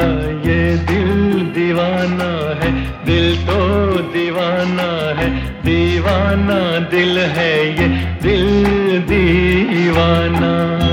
ये दिल दीवाना है, दिल तो दीवाना है, दीवाना दिल है ये दिल दीवाना।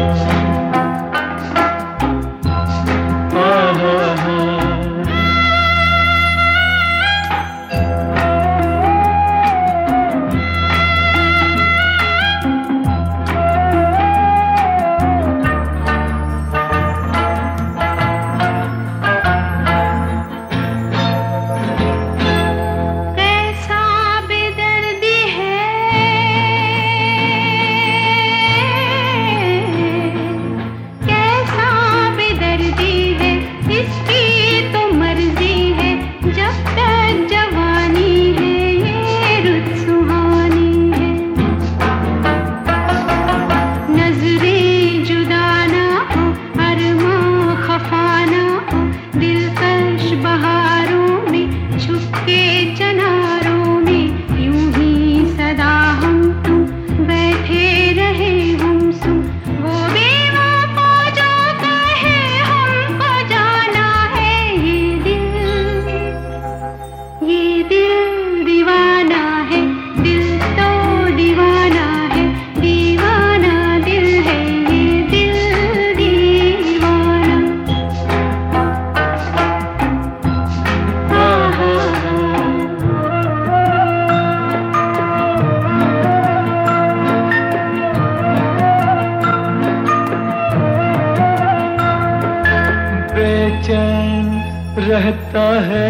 बेचैन रहता है,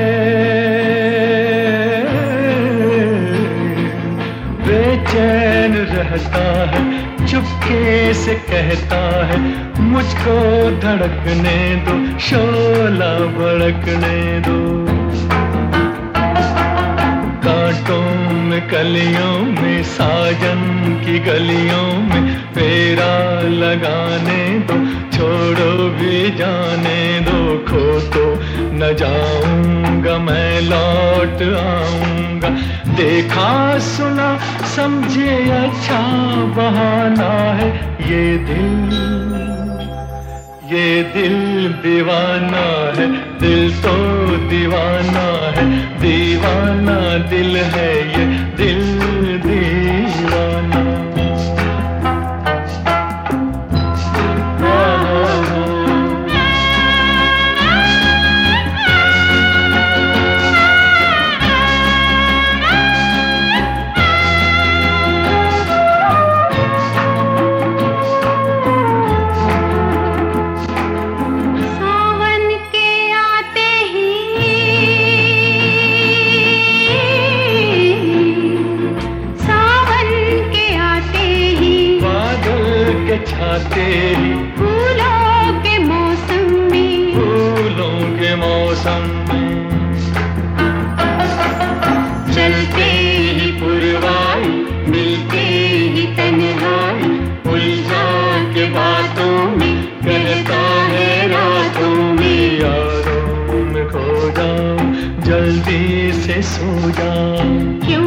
बेचैन रहता है, चुपके से कहता है मुझको धड़कने दो, शोला भड़कने दो। कांटों में कलियों में, साजन की गलियों में फेरा लगाने दो, छोड़ो भी जाने दो। खो तो न जाऊंगा मैं, लौट आऊंगा, देखा सुना समझे अच्छा बहाना है ये दिल, ये दिल दीवाना है, दिल तो दीवाना है, दीवाना दिल है ये दिल दीवाना। छाते ही फूलों के मौसम में, फूलों के मौसम में, चलते ही पुरवाई, मिलते ही तन्हाई, उलझा के बातों में, कहता है रातों में, यारों में खो जाऊं, जल्दी से सो जाऊं।